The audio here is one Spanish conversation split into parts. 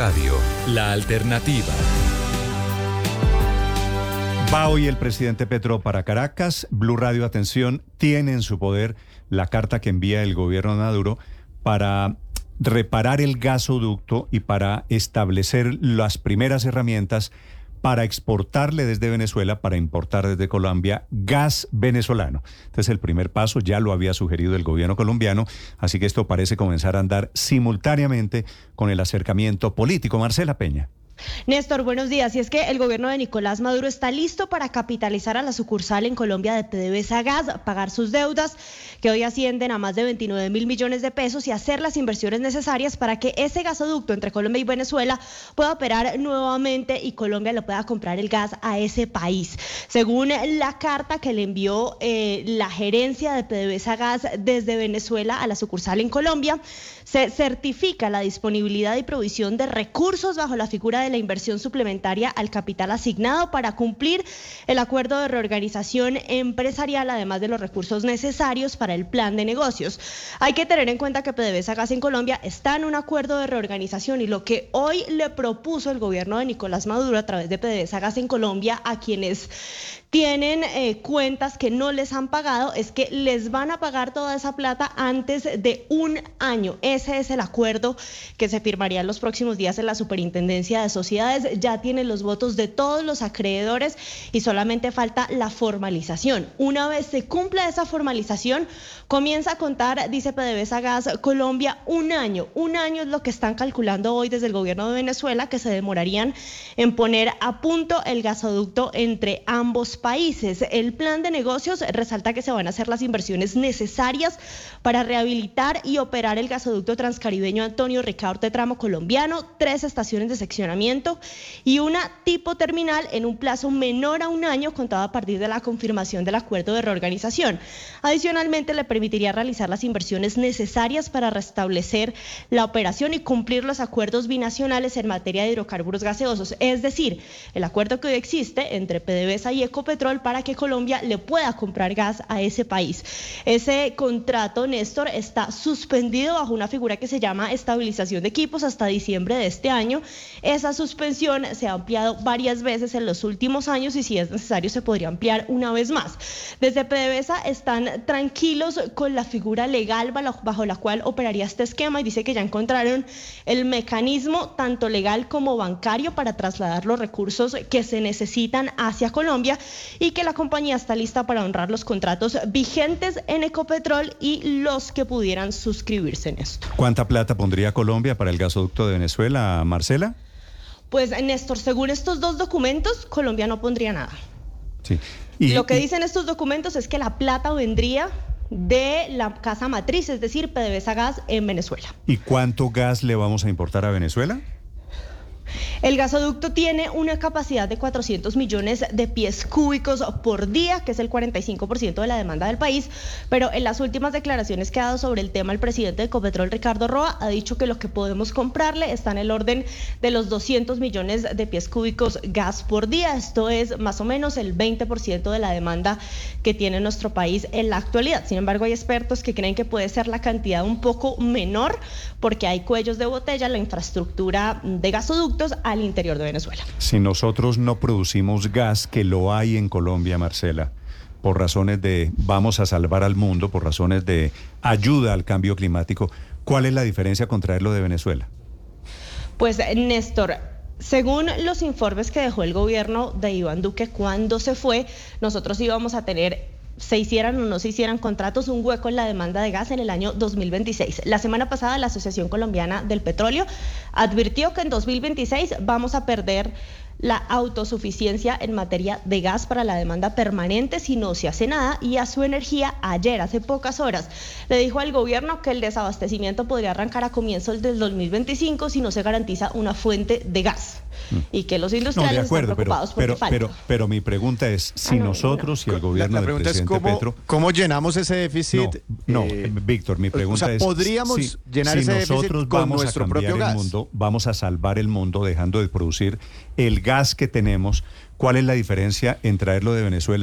Radio, la alternativa. Va hoy el presidente Petro para Caracas. Blue Radio, atención, tiene en su poder la carta que envía el gobierno de Maduro para reparar el gasoducto y para establecer las primeras herramientas para exportarle desde Venezuela, para importar desde Colombia gas venezolano. Entonces el primer paso ya lo había sugerido el gobierno colombiano, así que esto parece comenzar a andar simultáneamente con el acercamiento político. Marcela Peña. Néstor, buenos días. Y es que el gobierno de Nicolás Maduro está listo para capitalizar a la sucursal en Colombia de PDVSA Gas, pagar sus deudas, que hoy ascienden a más de 29.000 millones de pesos, y hacer las inversiones necesarias para que ese gasoducto entre Colombia y Venezuela pueda operar nuevamente y Colombia le pueda comprar el gas a ese país. Según la carta que le envió la gerencia de PDVSA Gas desde Venezuela a la sucursal en Colombia, se certifica la disponibilidad y provisión de recursos bajo la figura de la inversión suplementaria al capital asignado para cumplir el acuerdo de reorganización empresarial, además de los recursos necesarios para el plan de negocios. Hay que tener en cuenta que PDVSA Gas en Colombia está en un acuerdo de reorganización, y lo que hoy le propuso el gobierno de Nicolás Maduro a través de PDVSA Gas en Colombia a quienes tienen cuentas que no les han pagado es que les van a pagar toda esa plata antes de un año. Ese es el acuerdo que se firmaría en los próximos días en la Superintendencia de Sociedades. Ya tiene los votos de todos los acreedores y solamente falta la formalización. Una vez se cumpla esa formalización, comienza a contar, dice PDVSA Gas Colombia, un año. Un año es lo que están calculando hoy desde el gobierno de Venezuela, que se demorarían en poner a punto el gasoducto entre ambos países. El plan de negocios resalta que se van a hacer las inversiones necesarias para rehabilitar y operar el gasoducto transcaribeño Antonio Ricaurte tramo colombiano, 3 estaciones de seccionamiento y una tipo terminal en un plazo menor a un año contado a partir de la confirmación del acuerdo de reorganización. Adicionalmente, le permitiría realizar las inversiones necesarias para restablecer la operación y cumplir los acuerdos binacionales en materia de hidrocarburos gaseosos, es decir, el acuerdo que hoy existe entre PDVSA y Ecopetrol para que Colombia le pueda comprar gas a ese país. Ese contrato, Néstor, está suspendido bajo una figura que se llama estabilización de equipos hasta diciembre de este año. Esa suspensión se ha ampliado varias veces en los últimos años y si es necesario se podría ampliar una vez más. Desde PDVSA están tranquilos con la figura legal bajo la cual operaría este esquema y dice que ya encontraron el mecanismo tanto legal como bancario para trasladar los recursos que se necesitan hacia Colombia y que la compañía está lista para honrar los contratos vigentes en Ecopetrol y los que pudieran suscribirse en esto. ¿Cuánta plata pondría Colombia para el gasoducto de Venezuela, Marcela? Pues, Néstor, según estos dos documentos, Colombia no pondría nada. Sí. Lo que dicen estos documentos es que la plata vendría de la casa matriz, es decir, PDVSA Gas en Venezuela. ¿Y cuánto gas le vamos a importar a Venezuela? El gasoducto tiene una capacidad de 400 millones de pies cúbicos por día, que es el 45% de la demanda del país, pero en las últimas declaraciones que ha dado sobre el tema el presidente de Ecopetrol, Ricardo Roa, ha dicho que lo que podemos comprarle está en el orden de los 200 millones de pies cúbicos gas por día. Esto es más o menos el 20% de la demanda que tiene nuestro país en la actualidad. Sin embargo, hay expertos que creen que puede ser la cantidad un poco menor porque hay cuellos de botella en la infraestructura de gasoductos al interior de Venezuela. Si nosotros no producimos gas, que lo hay en Colombia, Marcela, por razones de vamos a salvar al mundo, por razones de ayuda al cambio climático, ¿cuál es la diferencia con traerlo de Venezuela? Pues, Néstor, según los informes que dejó el gobierno de Iván Duque cuando se fue, nosotros íbamos a tener, se hicieran o no se hicieran contratos, un hueco en la demanda de gas en el año 2026. La semana pasada la Asociación Colombiana del Petróleo advirtió que en 2026 vamos a perder la autosuficiencia en materia de gas para la demanda permanente si no se hace nada, y a Su Energía ayer, hace pocas horas, le dijo al gobierno que el desabastecimiento podría arrancar a comienzos del 2025 si no se garantiza una fuente de gas. Y que los industriales están preocupados por pero mi pregunta es, si nosotros y el gobierno del presidente Petro... ¿Cómo llenamos ese déficit? Víctor, mi pregunta es... ¿podríamos llenar ese déficit con nuestro propio gas? Vamos a salvar el mundo dejando de producir el gas que tenemos. ¿Cuál es la diferencia en traerlo de Venezuela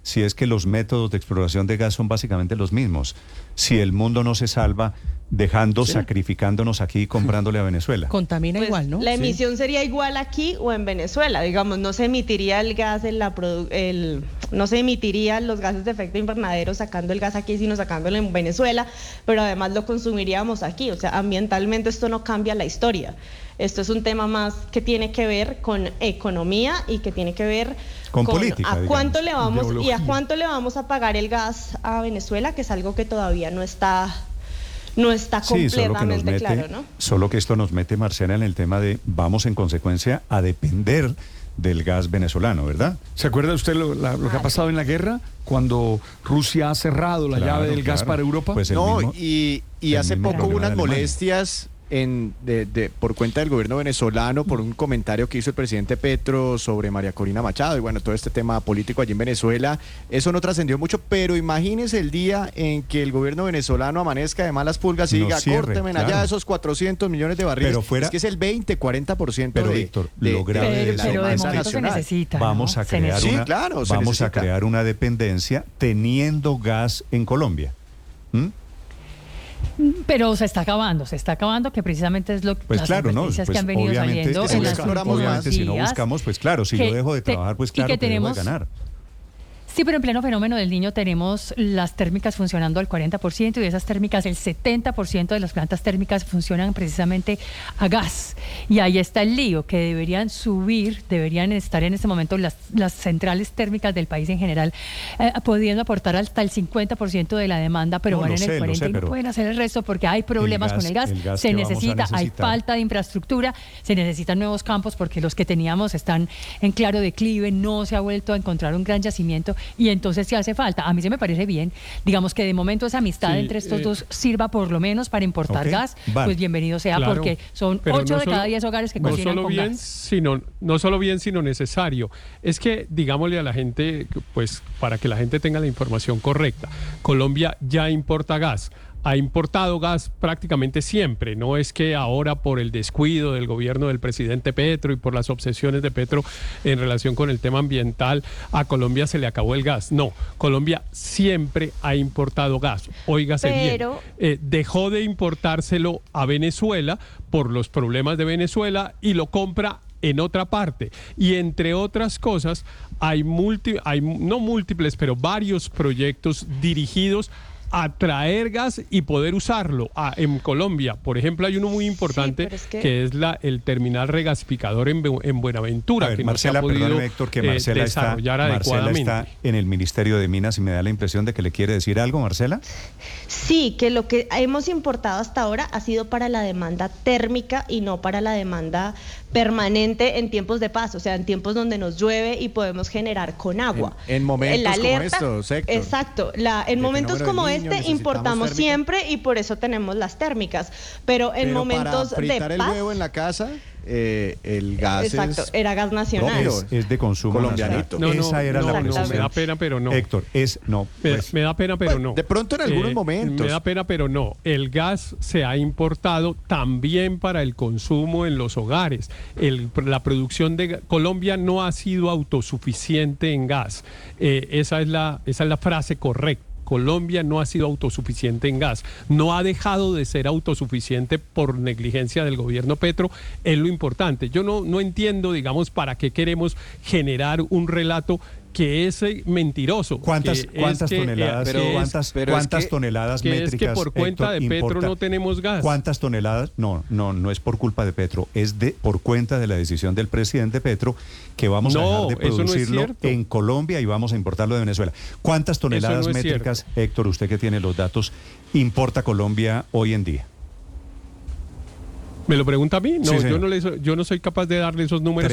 si es que los métodos de exploración de gas son básicamente los mismos. Si el mundo no se salva sacrificándonos aquí y comprándole a Venezuela. Contamina pues igual, ¿no? La emisión sería igual aquí o en Venezuela, digamos, no se emitiría el gas no se emitirían los gases de efecto invernadero sacando el gas aquí, sino sacándolo en Venezuela, pero además lo consumiríamos aquí, o sea, ambientalmente esto no cambia la historia. Esto es un tema más que tiene que ver con economía y que tiene que ver con política, a cuánto le vamos y a cuánto le vamos a pagar el gas a Venezuela, que es algo que todavía no está completamente claro, ¿no? Solo que esto nos mete, Marcela, en el tema de vamos en consecuencia a depender del gas venezolano, ¿verdad? ¿Se acuerda usted lo que ha pasado en la guerra? Cuando Rusia ha cerrado la llave del gas para Europa. Pues y hace poco hubo unas molestias por cuenta del gobierno venezolano por un comentario que hizo el presidente Petro sobre María Corina Machado y bueno, todo este tema político allí en Venezuela. Eso no trascendió mucho, pero imagínese el día en que el gobierno venezolano amanezca de malas pulgas y diga, córtenme allá esos 400 millones de barriles. Pero es que es el 20-40% pero Víctor, lo grave de la demanda nacional. Vamos a crear una dependencia teniendo gas en Colombia. Pero se está acabando, que precisamente es lo que las noticias que han venido saliendo en las últimas días. Si no buscamos, pues claro, si yo dejo de trabajar, pues claro que dejo de ganar. Sí, pero en pleno fenómeno del Niño tenemos las térmicas funcionando al 40% y de esas térmicas el 70% de las plantas térmicas funcionan precisamente a gas. Y ahí está el lío, que deberían estar en este momento las centrales térmicas del país en general, pudiendo aportar hasta el 50% de la demanda, pero van en el 40% y no pueden hacer el resto porque hay problemas con el gas se necesita, hay falta de infraestructura, se necesitan nuevos campos porque los que teníamos están en claro declive, no se ha vuelto a encontrar un gran yacimiento. Y entonces sí hace falta. A mí se me parece bien, digamos que de momento esa amistad entre estos dos sirva por lo menos para importar gas, pues bienvenido sea, claro, porque son 8 de cada 10 hogares que cocinan con gas. No solo bien, sino necesario. Es que, digámosle a la gente, pues para que la gente tenga la información correcta, Colombia ya importa gas. Ha importado gas prácticamente siempre, no es que ahora por el descuido del gobierno del presidente Petro y por las obsesiones de Petro en relación con el tema ambiental a Colombia se le acabó el gas. No, Colombia siempre ha importado gas. Óigase bien, dejó de importárselo a Venezuela por los problemas de Venezuela y lo compra en otra parte. Y entre otras cosas, hay no múltiples, pero varios proyectos dirigidos a traer gas y poder usarlo en Colombia. Por ejemplo, hay uno muy importante que es el terminal regasificador en Buenaventura, que Marcela, no se ha podido Héctor, que Marcela desarrollar adecuadamente. Marcela está en el Ministerio de Minas y me da la impresión de que le quiere decir algo, Marcela. Sí, que lo que hemos importado hasta ahora ha sido para la demanda térmica y no para la demanda permanente en tiempos de paz, o sea, en tiempos donde nos llueve y podemos generar con agua. En momentos como estos, Héctor. Exacto, en momentos como importamos siempre y por eso tenemos las térmicas, pero momentos para fritar de paz, el huevo en la casa, el gas era gas nacional. Es de consumo colombianito. Esa era la pregunta. Me da pena, pero no. Héctor, me da pena, pero no. De pronto en algunos momentos. Me da pena, pero no. El gas se ha importado también para el consumo en los hogares. La producción de Colombia no ha sido autosuficiente en gas. Esa es la frase correcta. Colombia no ha sido autosuficiente en gas, no ha dejado de ser autosuficiente por negligencia del gobierno Petro, es lo importante. Yo no entiendo, digamos, para qué queremos generar un relato que es mentiroso. ¿Cuántas toneladas métricas? Es que por cuenta de Petro no tenemos gas. ¿Cuántas toneladas? No es por culpa de Petro, es por cuenta de la decisión del presidente Petro que vamos a dejar de producirlo en Colombia y vamos a importarlo de Venezuela. ¿Cuántas toneladas métricas, Héctor, usted que tiene los datos, importa Colombia hoy en día? ¿Me lo pregunta a mí? No, sí, yo no soy capaz de darle esos números,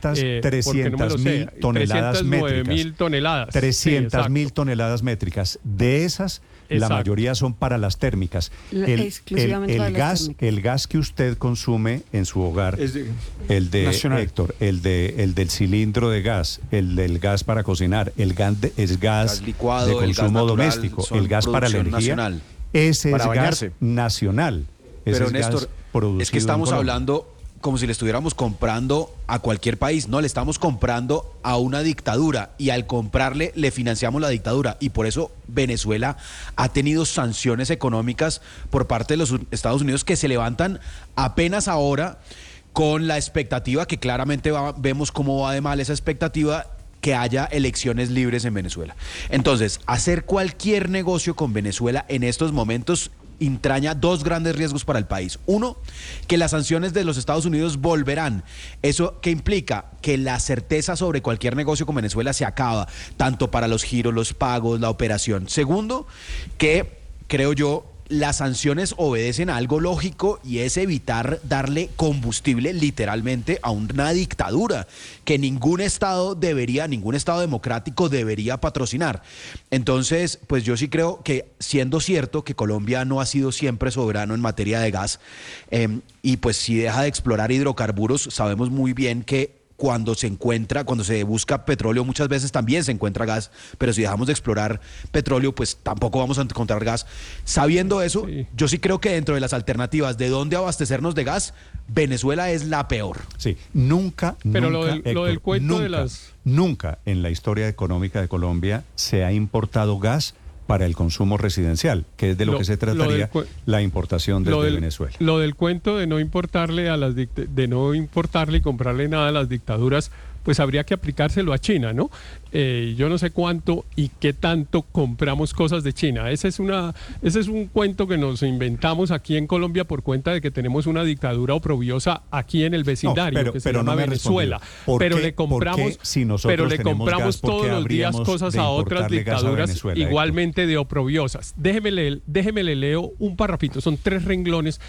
300.000 toneladas métricas. 300.000 toneladas métricas. De esas, la mayoría son para las térmicas. El gas que usted consume en su hogar, el de nacional. Héctor, el del cilindro de gas, el del gas para cocinar, el gas licuado, de consumo doméstico, el gas para la energía, ese es gas nacional. Pero Néstor, es que estamos hablando como si le estuviéramos comprando a cualquier país. No, le estamos comprando a una dictadura y al comprarle le financiamos la dictadura, y por eso Venezuela ha tenido sanciones económicas por parte de los Estados Unidos que se levantan apenas ahora, con la expectativa que claramente vemos cómo va de mal esa expectativa, que haya elecciones libres en Venezuela. Entonces, hacer cualquier negocio con Venezuela en estos momentos entraña dos grandes riesgos para el país. Uno, que las sanciones de los Estados Unidos volverán. ¿Eso qué implica? Que la certeza sobre cualquier negocio con Venezuela se acaba, tanto para los giros, los pagos, la operación. Segundo, que creo yo, las sanciones obedecen a algo lógico, y es evitar darle combustible literalmente a una dictadura que ningún estado democrático debería patrocinar. Entonces, pues yo sí creo que, siendo cierto que Colombia no ha sido siempre soberano en materia de gas, y pues si deja de explorar hidrocarburos, sabemos muy bien que cuando se busca petróleo, muchas veces también se encuentra gas, pero si dejamos de explorar petróleo, pues tampoco vamos a encontrar gas. Sabiendo eso, yo sí creo que dentro de las alternativas de dónde abastecernos de gas, Venezuela es la peor. Sí, nunca en la historia económica de Colombia se ha importado gas para el consumo residencial, que es de lo que se trataría la importación desde Venezuela. Lo del cuento de no importarle y comprarle nada a las dictaduras, pues habría que aplicárselo a China, ¿no? Yo no sé cuánto y qué tanto compramos cosas de China. Ese es un cuento que nos inventamos aquí en Colombia por cuenta de que tenemos una dictadura oprobiosa aquí en el vecindario, que se llama Venezuela. Pero le compramos todos los días cosas a otras dictaduras igualmente de oprobiosas. Déjeme le leo un parrafito, son 3 renglones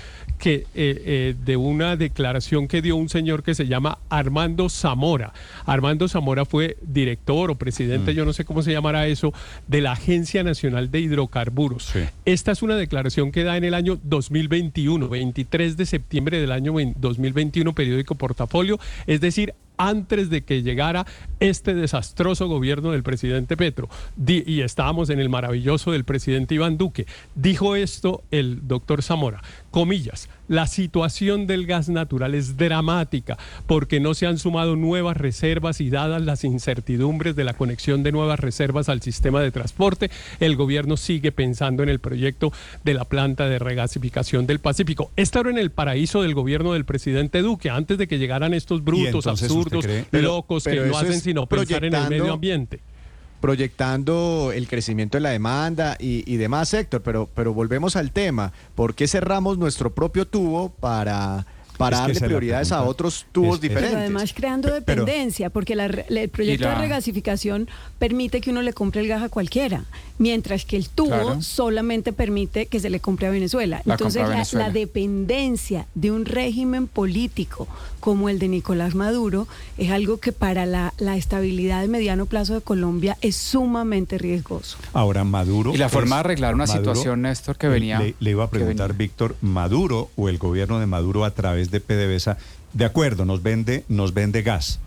de una declaración que dio un señor que se llama Armando Zamora. Armando Zamora fue director o presidente, yo no sé cómo se llamará eso, de la Agencia Nacional de Hidrocarburos. Sí. Esta es una declaración que da en el año 2021, 23 de septiembre del año 2021, periódico Portafolio, es decir, antes de que llegara este desastroso gobierno del presidente Petro, y estábamos en el maravilloso del presidente Iván Duque. Dijo esto el doctor Zamora, comillas: la situación del gas natural es dramática porque no se han sumado nuevas reservas, y dadas las incertidumbres de la conexión de nuevas reservas al sistema de transporte, el gobierno sigue pensando en el proyecto de la planta de regasificación del Pacífico. Esto era en el paraíso del gobierno del presidente Duque, antes de que llegaran estos brutos, absurdos, locos, que no hacen sino pensar en el medio ambiente. Proyectando el crecimiento de la demanda y demás, Héctor, pero volvemos al tema. ¿Por qué cerramos nuestro propio tubo para darle prioridades a otros tubos diferentes? Pero además creando dependencia, porque el proyecto de regasificación permite que uno le compre el gas a cualquiera, mientras que el tubo solamente permite que se le compre a Venezuela. Entonces la dependencia de un régimen político como el de Nicolás Maduro es algo que para la estabilidad de mediano plazo de Colombia es sumamente riesgoso. Ahora, Maduro... Y la forma de arreglar una situación, Néstor, que venía... Le iba a preguntar, Víctor, Maduro o el gobierno de Maduro a través de PDVSA, de acuerdo, nos vende gas.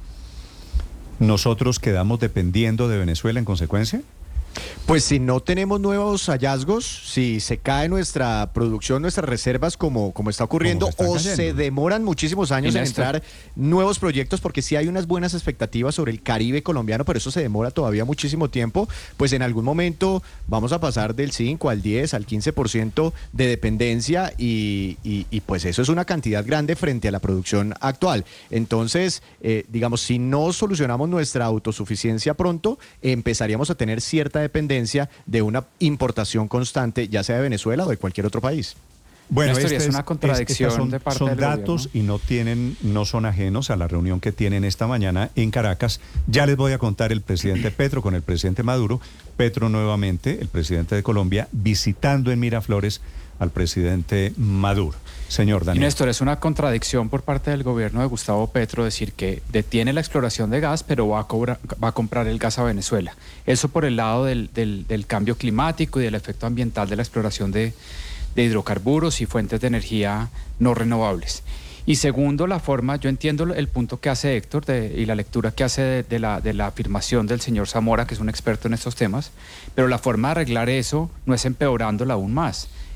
¿Nosotros quedamos dependiendo de Venezuela en consecuencia? Pues si no tenemos nuevos hallazgos, si se cae nuestra producción, nuestras reservas como está ocurriendo, o se demoran muchísimos años en entrar nuevos proyectos, porque sí hay unas buenas expectativas sobre el Caribe colombiano, pero eso se demora todavía muchísimo tiempo, pues en algún momento vamos a pasar del 5 al 10, al 15% de dependencia y pues eso es una cantidad grande frente a la producción actual. Entonces, digamos, si no solucionamos nuestra autosuficiencia pronto, empezaríamos a tener cierta dependencia de una importación constante, ya sea de Venezuela o de cualquier otro país. Bueno, es una contradicción de parte del datos gobierno. Y no son ajenos a la reunión que tienen esta mañana en Caracas. Ya les voy a contar el presidente Petro con el presidente Maduro. Petro nuevamente, el presidente de Colombia, visitando en Miraflores al presidente Maduro. Señor Daniel. Y Néstor, es una contradicción por parte del gobierno de Gustavo Petro decir que detiene la exploración de gas, pero va a comprar el gas a Venezuela. Eso por el lado del cambio climático y del efecto ambiental de la exploración de hidrocarburos y fuentes de energía no renovables. Y segundo, la forma, yo entiendo el punto que hace Héctor y la lectura que hace de la afirmación del señor Zamora, que es un experto en estos temas, pero la forma de arreglar eso no es empeorándola aún más,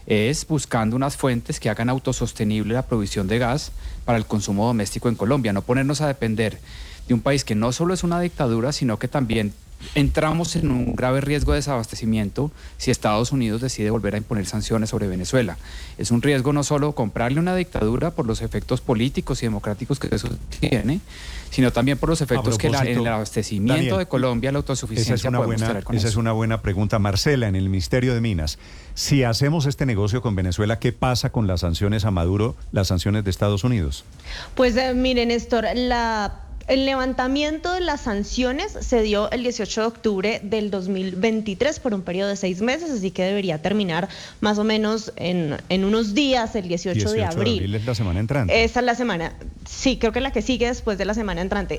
es buscando unas fuentes que hagan autosostenible la provisión de gas para el consumo doméstico en Colombia, no ponernos a depender de un país que no solo es una dictadura, sino que también entramos en un grave riesgo de desabastecimiento si Estados Unidos decide volver a imponer sanciones sobre Venezuela. Es un riesgo no solo comprarle una dictadura por los efectos políticos y democráticos que eso tiene, sino también por los efectos que en el abastecimiento Daniel, de Colombia, la autosuficiencia podemos tener con eso. Esa es una buena pregunta. Marcela, en el Ministerio de Minas, si hacemos este negocio con Venezuela, ¿qué pasa con las sanciones a Maduro, las sanciones de Estados Unidos? Pues miren, Néstor, el levantamiento de las sanciones se dio el 18 de octubre del 2023 por un periodo de 6 meses, así que debería terminar más o menos en unos días, el 18 de abril. 18 de abril es la semana entrante. Esa es la semana, sí, creo que la que sigue después de la semana entrante.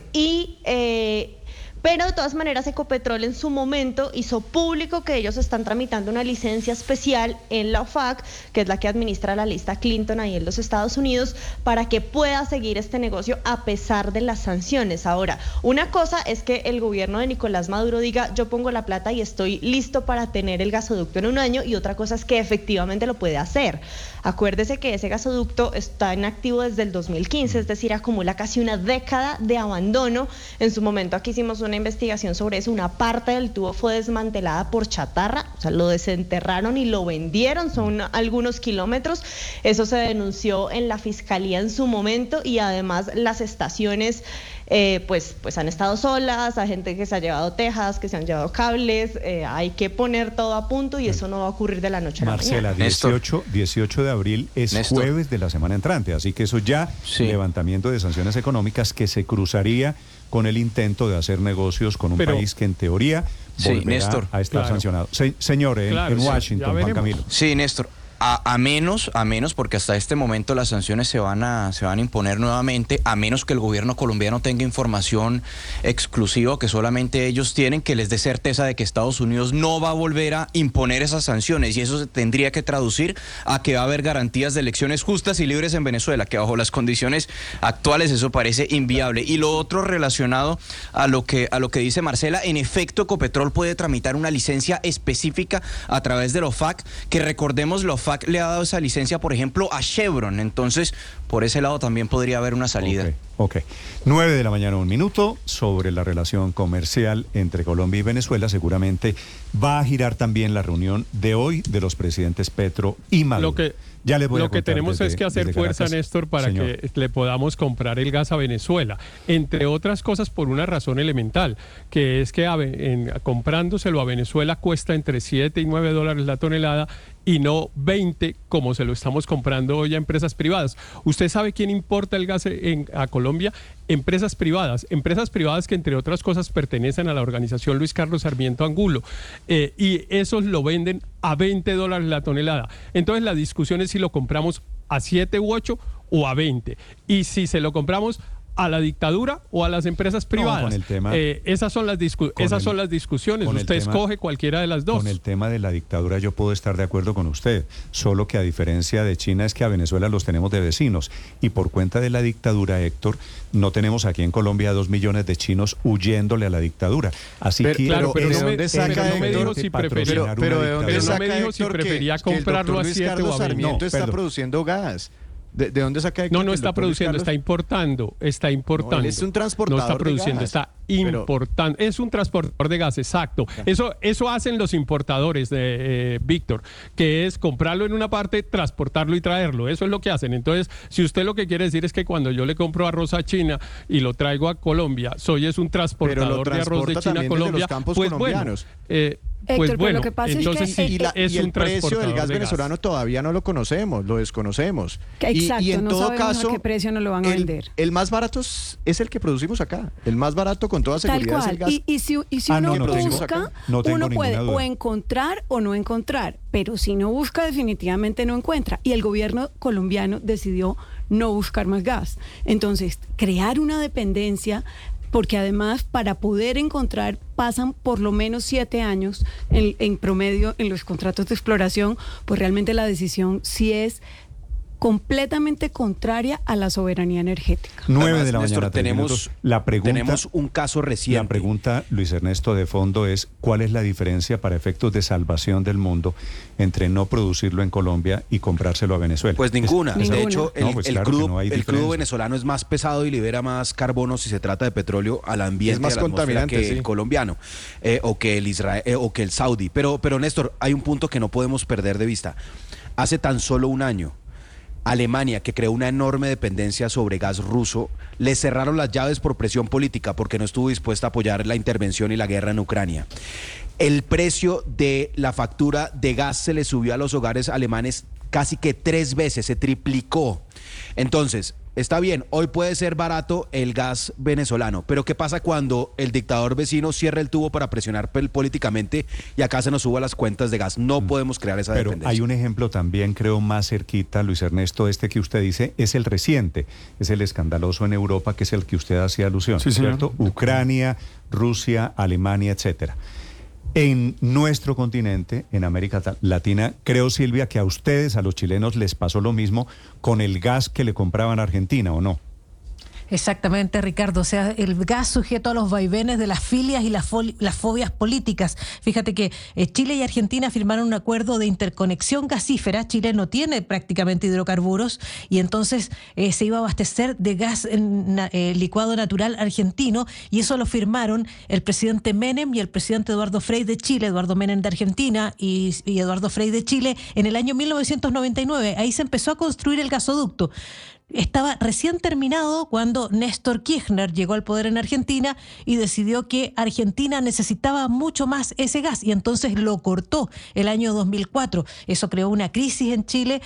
Pero de todas maneras Ecopetrol en su momento hizo público que ellos están tramitando una licencia especial en la OFAC, que es la que administra la lista Clinton ahí en los Estados Unidos, para que pueda seguir este negocio a pesar de las sanciones. Ahora, una cosa es que el gobierno de Nicolás Maduro diga, yo pongo la plata y estoy listo para tener el gasoducto en un año, y otra cosa es que efectivamente lo puede hacer. Acuérdese que ese gasoducto está en activo desde el 2015, es decir, acumula casi una década de abandono. En su momento aquí hicimos una investigación sobre eso, una parte del tubo fue desmantelada por chatarra, o sea, lo desenterraron y lo vendieron, son algunos kilómetros. Eso se denunció en la fiscalía en su momento, y además las estaciones pues han estado solas, hay gente que se ha llevado tejas, que se han llevado cables, hay que poner todo a punto, y eso no va a ocurrir de la noche a la mañana. Marcela, 18 de abril es Néstor, jueves de la semana entrante, así que eso ya, levantamiento de sanciones económicas que se cruzaría con el intento de hacer negocios con un país que en teoría volverá a estar sancionado. Señor, en Washington, Juan Camilo. Sí, Néstor. A menos, porque hasta este momento las sanciones se van a imponer nuevamente, a menos que el gobierno colombiano tenga información exclusiva que solamente ellos tienen, que les dé certeza de que Estados Unidos no va a volver a imponer esas sanciones, y eso se tendría que traducir a que va a haber garantías de elecciones justas y libres en Venezuela, que bajo las condiciones actuales eso parece inviable. Y lo otro relacionado a lo que dice Marcela, en efecto Ecopetrol puede tramitar una licencia específica a través de la OFAC, que recordemos la OFAC le ha dado esa licencia, por ejemplo, a Chevron. Entonces, por ese lado también podría haber una salida. Ok. 9 de la mañana, 1 minuto, sobre la relación comercial entre Colombia y Venezuela. Seguramente va a girar también la reunión de hoy de los presidentes Petro y Maduro. Lo que tenemos es que hacer fuerza, Néstor, para que le podamos comprar el gas a Venezuela. Entre otras cosas, por una razón elemental, que es que comprándoselo a Venezuela cuesta entre $7 y $9 la tonelada, y no 20 como se lo estamos comprando hoy a empresas privadas. ¿Usted sabe quién importa el gas a Colombia? Empresas privadas que entre otras cosas pertenecen a la organización Luis Carlos Sarmiento Angulo, y esos lo venden a $20 la tonelada. Entonces la discusión es si lo compramos a 7 u 8 o a 20, y si se lo compramos a la dictadura o a las empresas privadas. Con el tema, esas son las discusiones. Usted escoge cualquiera de las dos. Con el tema de la dictadura yo puedo estar de acuerdo con usted, solo que a diferencia de China es que a Venezuela los tenemos de vecinos, y por cuenta de la dictadura, Héctor, no tenemos aquí en Colombia 2 millones de chinos huyéndole a la dictadura. Así que ¿de dónde saca Héctor? Pero ¿de dónde saca Héctor si prefería comprarlo a 7 o a 20? Sarmiento está produciendo gas. ¿De dónde saca Héctor? No está produciendo, está importando. No, es un transportador. No está produciendo, está importando. Es un transportador de gas, exacto. Eso hacen los importadores, Víctor, que es comprarlo en una parte, transportarlo y traerlo. Eso es lo que hacen. Entonces, si usted lo que quiere decir es que cuando yo le compro arroz a China y lo traigo a Colombia, es un transportador de arroz de China a Colombia, pues colombianos. Héctor, pero lo que pasa entonces es que y el precio del gas venezolano todavía no lo conocemos, lo desconocemos. Exacto, y en no todo sabemos caso, a qué precio nos lo van a vender. El más barato es el que producimos acá. El más barato con toda seguridad es el gas. Y si uno busca, uno puede o encontrar o no encontrar, pero si no busca definitivamente no encuentra. Y el gobierno colombiano decidió no buscar más gas. Entonces, crear una dependencia, porque además para poder encontrar pasan por lo menos 7 años en promedio en los contratos de exploración, pues realmente la decisión sí es completamente contraria a la soberanía energética. 9 de la Néstor, mañana. tenemos un caso reciente. La pregunta, Luis Ernesto, de fondo es: ¿cuál es la diferencia para efectos de salvación del mundo entre no producirlo en Colombia y comprárselo a Venezuela? Pues ninguna. De hecho, el crudo venezolano es más pesado y libera más carbono si se trata de petróleo al ambiente, es más contaminante que el colombiano o que el saudí. Pero Néstor, hay un punto que no podemos perder de vista. Hace tan solo un año, Alemania, que creó una enorme dependencia sobre gas ruso, le cerraron las llaves por presión política porque no estuvo dispuesta a apoyar la intervención y la guerra en Ucrania. El precio de la factura de gas se le subió a los hogares alemanes casi que 3 veces, se triplicó. Entonces, está bien, hoy puede ser barato el gas venezolano, pero ¿qué pasa cuando el dictador vecino cierra el tubo para presionar políticamente y acá se nos suba las cuentas de gas? No podemos crear esa dependencia. Hay un ejemplo también, creo, más cerquita, Luis Ernesto, este que usted dice es el reciente, es el escandaloso en Europa, que es el que usted hacía alusión, sí, ¿cierto? Ucrania, Rusia, Alemania, etcétera. En nuestro continente, en América Latina, creo, Silvia, que a ustedes, a los chilenos, les pasó lo mismo con el gas que le compraban a Argentina, ¿o no? Exactamente, Ricardo. O sea, el gas sujeto a los vaivenes de las filias y las fobias políticas. Fíjate que Chile y Argentina firmaron un acuerdo de interconexión gasífera. Chile no tiene prácticamente hidrocarburos y entonces se iba a abastecer de gas licuado natural argentino, y eso lo firmaron el presidente Menem y el presidente Eduardo Frei de Chile, Eduardo Menem de Argentina y Eduardo Frei de Chile, en el año 1999. Ahí se empezó a construir el gasoducto. Estaba recién terminado cuando Néstor Kirchner llegó al poder en Argentina y decidió que Argentina necesitaba mucho más ese gas, y entonces lo cortó el año 2004. Eso creó una crisis en Chile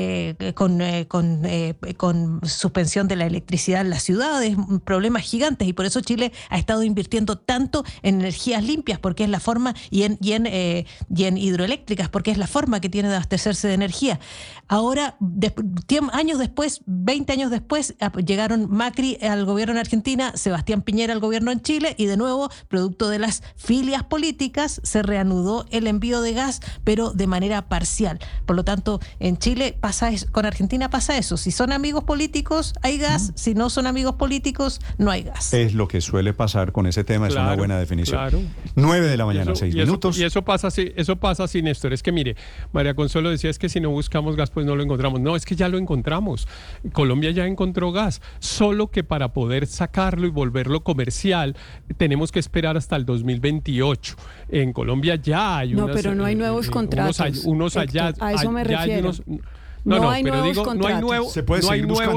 con suspensión de la electricidad en las ciudades, problemas gigantes, y por eso Chile ha estado invirtiendo tanto en energías limpias, porque es la forma, y en hidroeléctricas, porque es la forma que tiene de abastecerse de energía. Ahora, 20 años después, llegaron Macri al gobierno en Argentina, Sebastián Piñera al gobierno en Chile, y de nuevo, producto de las filias políticas, se reanudó el envío de gas, pero de manera parcial. Por lo tanto, en Chile pasa eso, con Argentina pasa eso. Si son amigos políticos, hay gas. Si no son amigos políticos, no hay gas. Es lo que suele pasar con ese tema, claro, es una buena definición. Claro. 9 de la mañana, 6 minutos. Y eso pasa así, Néstor. Es que mire, María Consuelo decía, es que si no buscamos gas, pues no lo encontramos. No, es que ya lo encontramos. Colombia ya encontró gas, solo que para poder sacarlo y volverlo comercial tenemos que esperar hasta el 2028. En Colombia ya hay pero no hay nuevos contratos. A eso me refiero. No hay nuevos contratos. No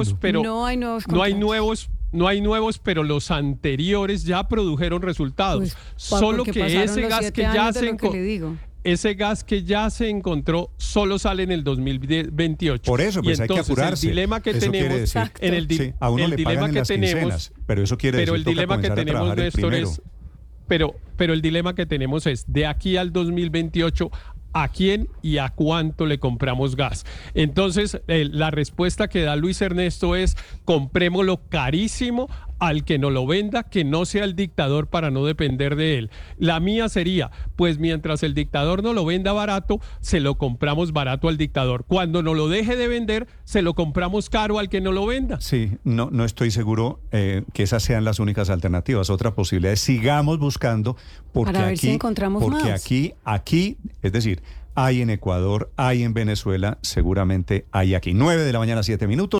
hay nuevos, pero los anteriores ya produjeron resultados. Solo que ese gas que ya se encontró, ese gas que ya se encontró solo sale en el 2028. Por eso, pues, y entonces, hay que apurarse. El dilema que eso tenemos, a uno le pagan en las quincenas, pero eso quiere decir el dilema que tenemos, Néstor, pero el dilema que tenemos es, de aquí al 2028, ¿a quién y a cuánto le compramos gas? Entonces, la respuesta que da Luis Ernesto es: comprémoslo carísimo al que nos lo venda, que no sea el dictador para no depender de él. La mía sería, pues mientras el dictador no lo venda barato, se lo compramos barato al dictador. Cuando no lo deje de vender, se lo compramos caro al que no lo venda. Sí, no estoy seguro que esas sean las únicas alternativas. Otra posibilidad es sigamos buscando, porque para ver si encontramos más. Aquí, es decir, hay en Ecuador, hay en Venezuela, seguramente hay aquí. 9 de la mañana, 7 minutos.